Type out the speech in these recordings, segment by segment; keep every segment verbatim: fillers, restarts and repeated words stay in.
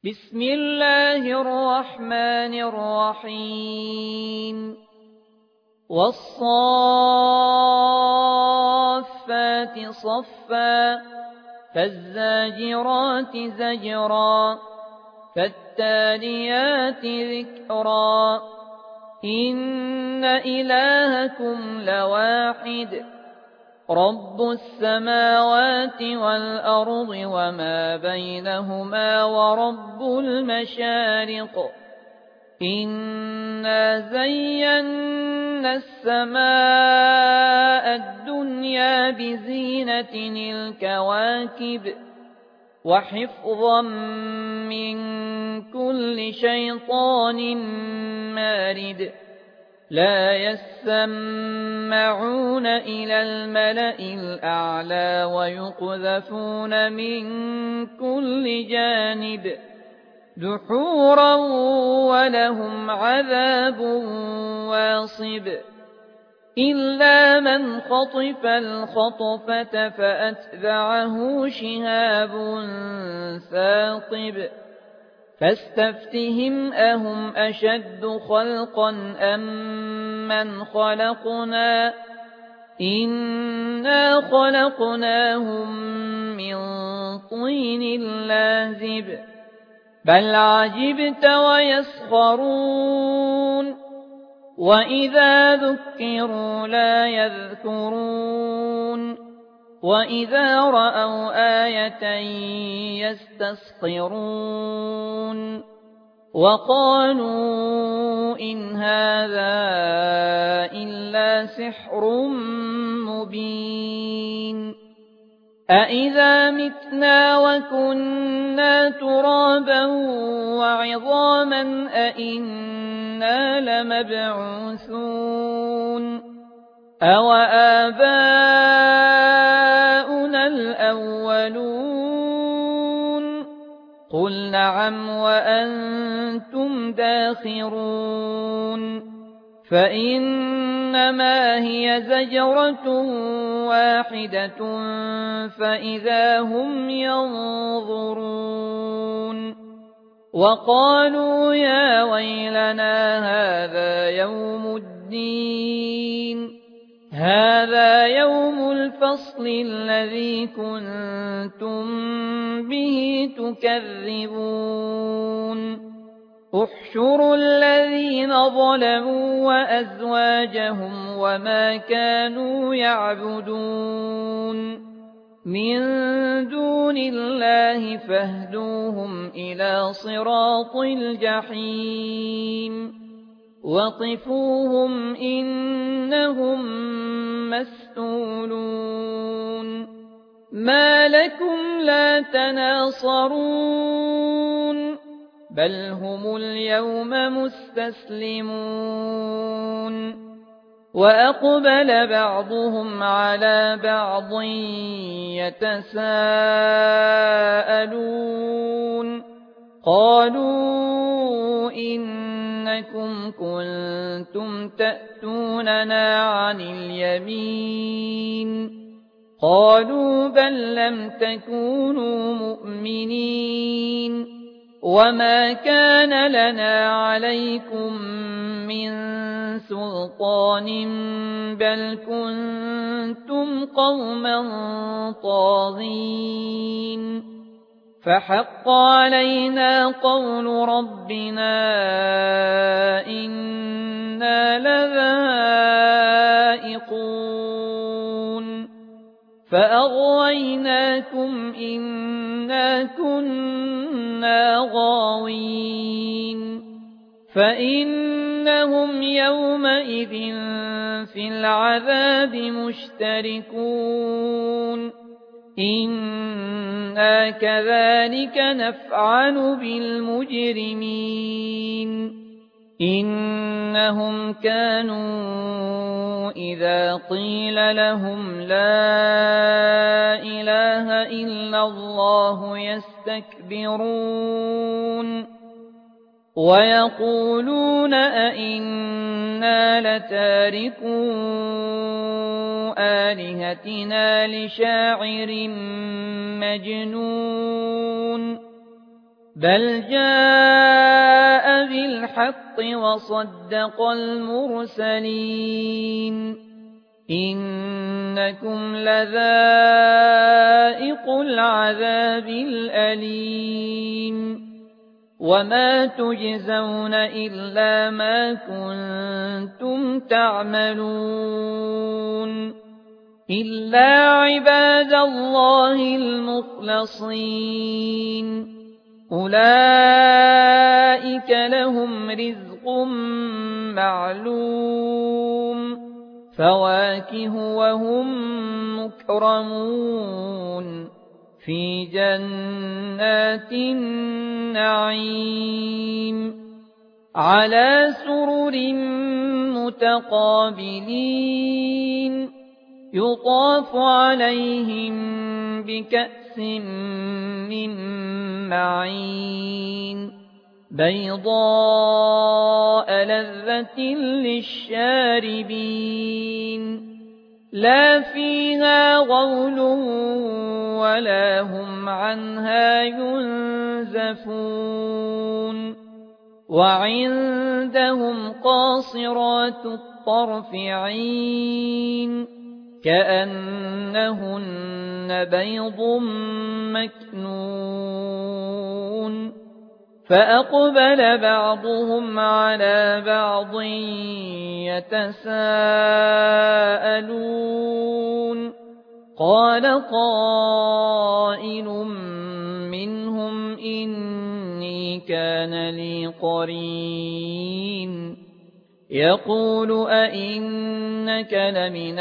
بسم الله الرحمن الرحيم والصافات صفا فالزاجرات زجرا فالتاليات ذكرا إن إلهكم لواحد رب السماوات والأرض وما بينهما ورب المشارق إنا زينا السماء الدنيا بزينة الكواكب وحفظا من كل شيطان مارد لا يسمعون إلى الملأ الأعلى ويقذفون من كل جانب دحورا ولهم عذاب واصب إلا من خطف الخطفة فأتبعه شهاب ثاقب فاستفتهم أهم أشد خلقا أم من خلقنا إنا خلقناهم من طين لازب بل عجبت ويسخرون وإذا ذكروا لا يذكرون وإذا رأوا آية يستصخرون وقالوا إن هذا إلا سحر مبين أإذا متنا وكنا ترابا وعظاما أإنا لمبعوثون أوآباؤنا الأولون قل نعم وأنتم داخرون فإنما هي زجرة واحدة فإذا هم ينظرون وقالوا يا ويلنا هذا يوم الدين هذا يوم الفصل الذي كنتم به تكذبون احشروا الذين ظلموا وأزواجهم وما كانوا يعبدون من دون الله فاهدوهم إلى صراط الجحيم وقفوهم إنهم مسئولون ما لكم لا تناصرون بل هم اليوم مستسلمون وأقبل بعضهم على بعض يتساءلون قالوا إنكم كنتم تأتوننا عن اليمين قالوا بل لم تكونوا مؤمنين وما كان لنا عليكم من سلطان بل كنتم قوما طاغين فحق علينا قول ربنا إنا لذائقون فأغويناكم إنا كنا غاوين فإنهم يومئذ في العذاب مشتركون إنا كذلك نفعل بالمجرمين إنهم كانوا إذا قيل لهم لا إله إلا الله يستكبرون ويقولون أئنا لتاركو آلهتنا لشاعر مجنون بل جاء بالحق وصدق المرسلين إنكم لذائق العذاب الأليم وما تجزون إلا ما كنتم تعملون إلا عباد الله المخلصين أولئك لهم رزق معلوم فواكه وهم مكرمون في جنات النعيم على سرر متقابلين يطاف عليهم بكأس من معين بيضاء لذة للشاربين لا فيها غول ولا هم عنها ينزفون وعندهم قاصرات الطرف عين كأنهن بيض مكنون فأقبل بعضهم على بعض يتساءلون قال قائل منهم إني كان لي قرين يقول أئنك لمن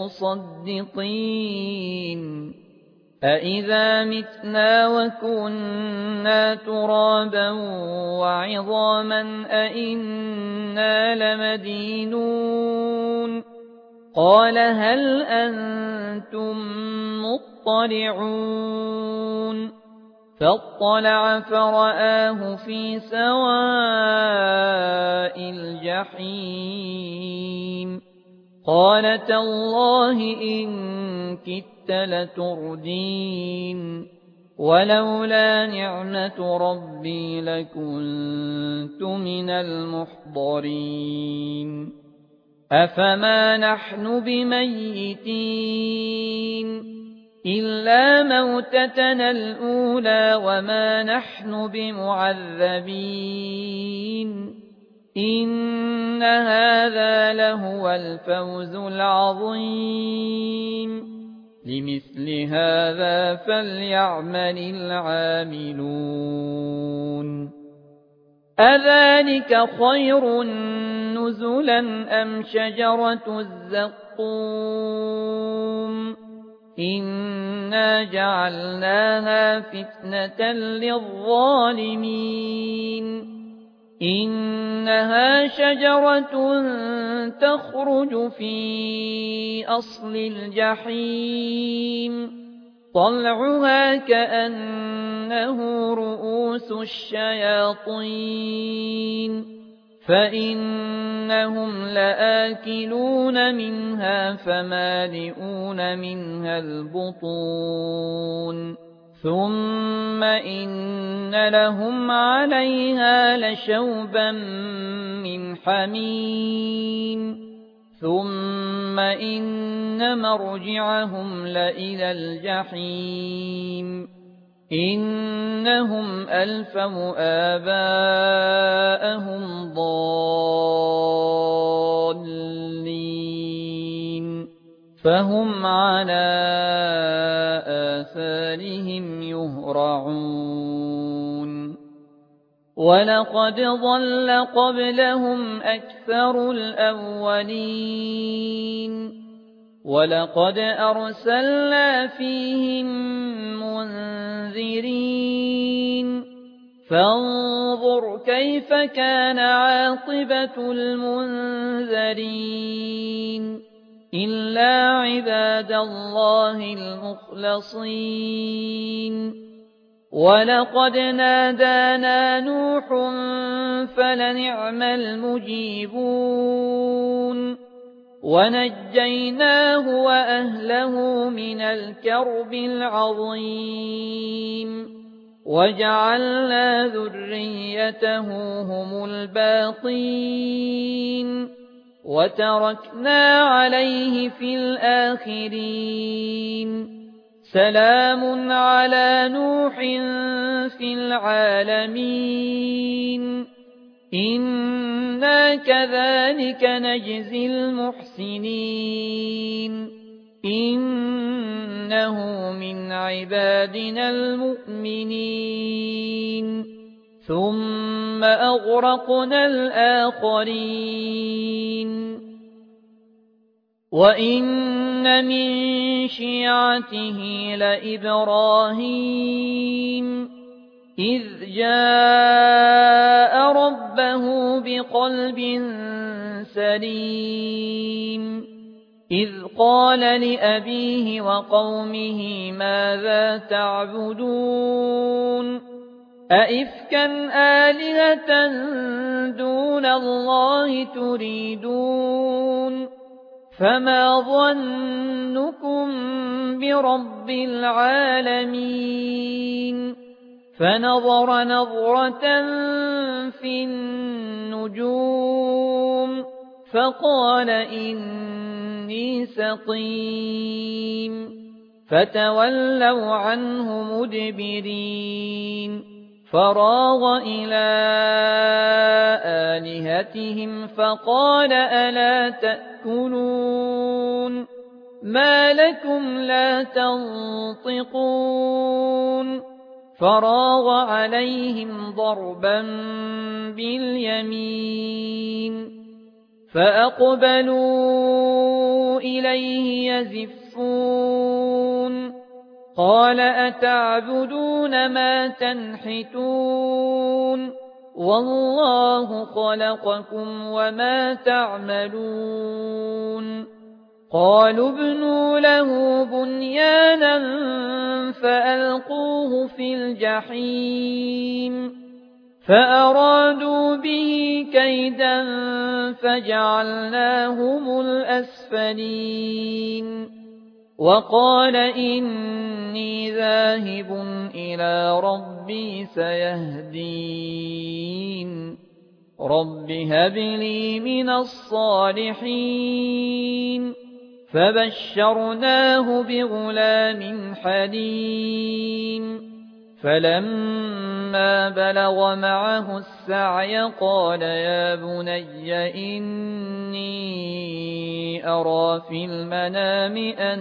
المصدقين أئذا متنا وكنا ترابا وعظاما أئنا لمدينون قال هل أنتم مطلعون فاطلع فرآه في سواء الجحيم قال تالله إن كدت لتردين ولولا نعمة ربي لكنت من المحضرين أفما نحن بميتين إلا موتتنا الأولى وما نحن بمعذبين إن هذا لهو الفوز العظيم لمثل هذا فليعمل العاملون أذلك خير نزلا أم شجرة الزقوم إنا جعلناها فتنة للظالمين إنها شجرة تخرج في أصل الجحيم طلعها كأنه رؤوس الشياطين فإنهم لآكلون منها فمالئون منها البطون ثم إن لهم عليها لشوبا من حميم ثم إن مرجعهم لإلى الجحيم إنهم ألفوا آباءهم ضالين فهم على آثارهم يهرعون ولقد ضل قبلهم أكثر الأولين ولقد أرسلنا فيهم منذرين فانظر كيف كان عاقبة المنذرين إلا عباد الله المخلصين ولقد نادانا نوح فلنعم المجيبون ونجيناه وأهله من الكرب العظيم وجعلنا ذريته هم الباقين وتركنا عليه في الآخرين سلام على نوح في العالمين إنا كذلك نجزي المحسنين إنه من عبادنا المؤمنين ثم أغرقنا الآخرين وإن من شيعته لإبراهيم إذ جاء ربه بقلب سليم إذ قال لأبيه وقومه ماذا تعبدون أئفكا آلهة دون الله تريدون فما ظنكم برب العالمين فنظر نظرة في النجوم فقال إني سقيم فتولوا عنه مدبرين فراغ إلى آلهتهم فقال ألا تأكلون ما لكم لا تنطقون فراغ عليهم ضربا باليمين فأقبلوا إليه يزفون قال أتعبدون ما تنحتون والله خلقكم وما تعملون قالوا ابنوا له بنيانا فألقوه في الجحيم فأرادوا به كيدا فجعلناهم الأسفلين وقال إني ذاهب إلى ربي سيهدين رب هب لي من الصالحين فبشرناه بغلام حليم فلما بلغ معه السعي قال يا بني إني أرى في المنام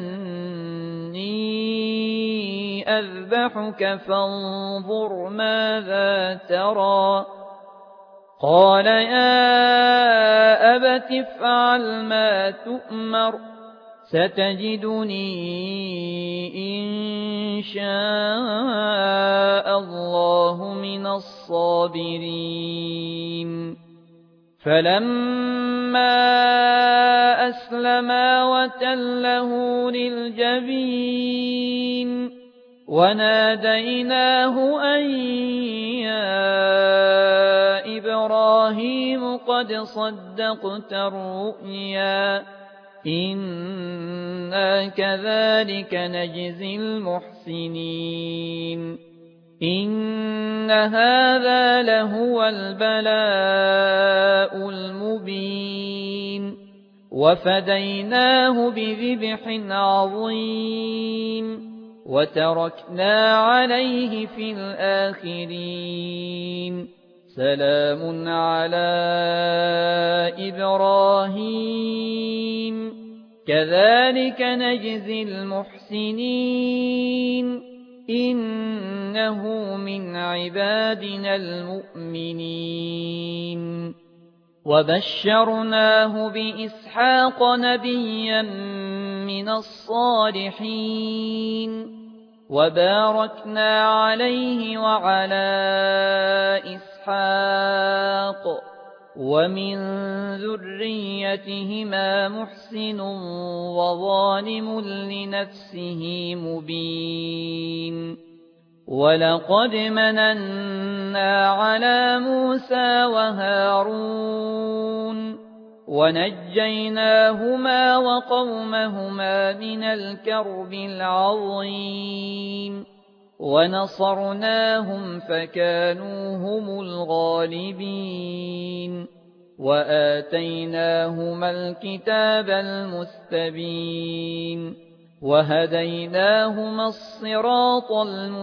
أني أذبحك فانظر ماذا ترى قال يا أبت افعل ما تؤمر ستجدني إن شاء الله من الصابرين فلما أسلما وتله للجبين وناديناه أن يا إبراهيم قد صدقت الرؤيا إنا كذلك نجزي المحسنين إن هذا لهو البلاء المبين وفديناه بذبح عظيم وتركنا عليه في الآخرين سلام على إبراهيم كذلك نجزي المحسنين إنه من عبادنا المؤمنين وبشرناه بإسحاق نبيا من الصالحين وباركنا عليه وعلى إسحاق ومن ذريتهما محسن وظالم لنفسه مبين ولقد مننا على موسى وهارون ونجيناهما وقومهما من الكرب العظيم ونصرناهم فكانوا هم الغالبين وآتيناهما الكتاب المستبين وهديناهما الصراط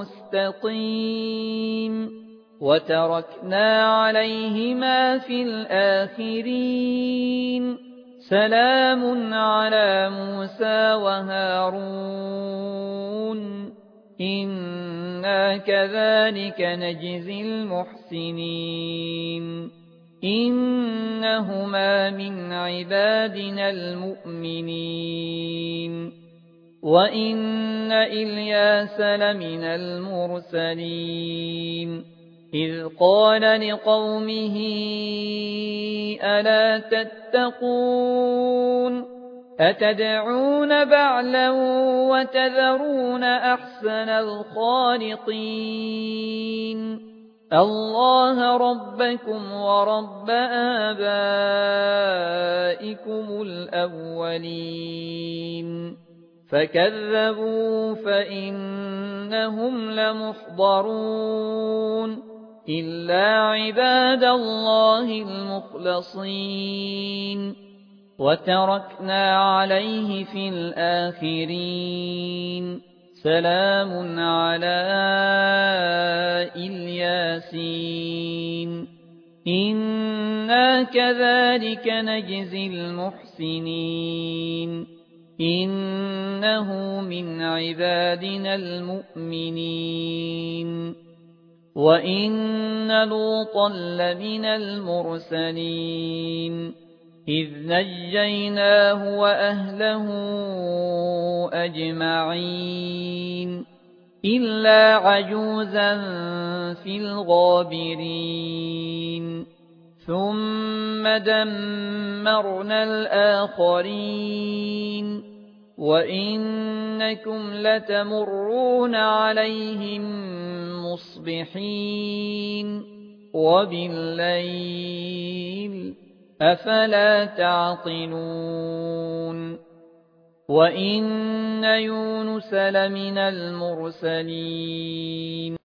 المستقيم وتركنا عليهما في الآخرين سلام على موسى وهارون إنا كذلك نجزي المحسنين إنهما من عبادنا المؤمنين وإن إلياس لمن المرسلين إذ قال لقومه ألا تتقون أتدعون بعلا وتذرون أحسن الخالقين الله ربكم ورب آبائكم الأولين فكذبوا فإنهم لمحضرون إلا عباد الله المخلصين وتركنا عليه في الآخرين سلام على الياسين إنا كذلك نجزي المحسنين إنه من عبادنا المؤمنين وإن لوطا لمن المرسلين إذ نجيناه وأهله أجمعين إلا عجوزا في الغابرين ثم دمرنا الآخرين وإنكم لتمرون عليهم مصبحين وبالليل أفلا تعقلون وإن يونس لمن المرسلين